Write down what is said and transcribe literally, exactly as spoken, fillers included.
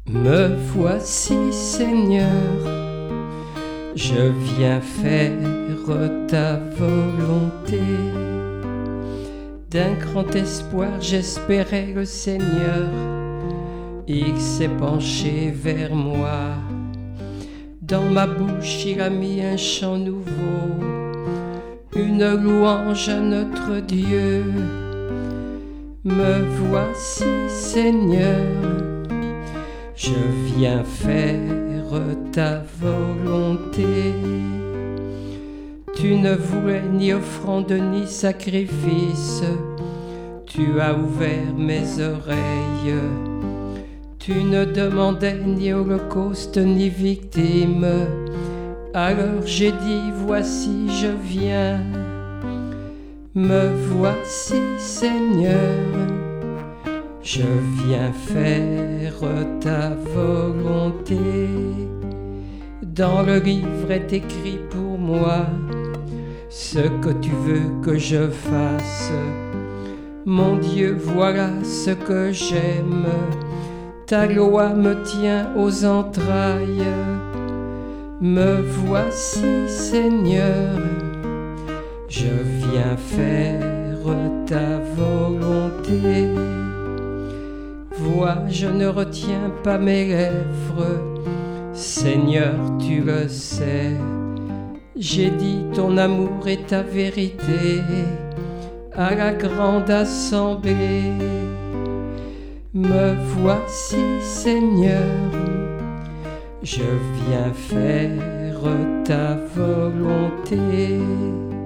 Me voici, Seigneur, je viens faire ta volonté. D'un grand espoir, j'espérais le Seigneur. Il s'est penché vers moi. Dans ma bouche, il a mis un chant nouveau, une louange à notre Dieu. Me voici, Seigneur, je viens faire ta volonté. Tu ne voulais ni offrande ni sacrifice, tu as ouvert mes oreilles. Tu ne demandais ni holocauste ni victime, alors j'ai dit voici je viens. Me voici, Seigneur, je viens faire ta volonté. Dans le livre est écrit pour moi ce que tu veux que je fasse. Mon Dieu, voilà ce que j'aime. Ta loi me tient aux entrailles. Me voici, Seigneur, je viens faire ta volonté. Vois, je ne retiens pas mes lèvres, Seigneur, tu le sais. J'ai dit ton amour et ta vérité à la grande assemblée. Me voici, Seigneur, je viens faire ta volonté.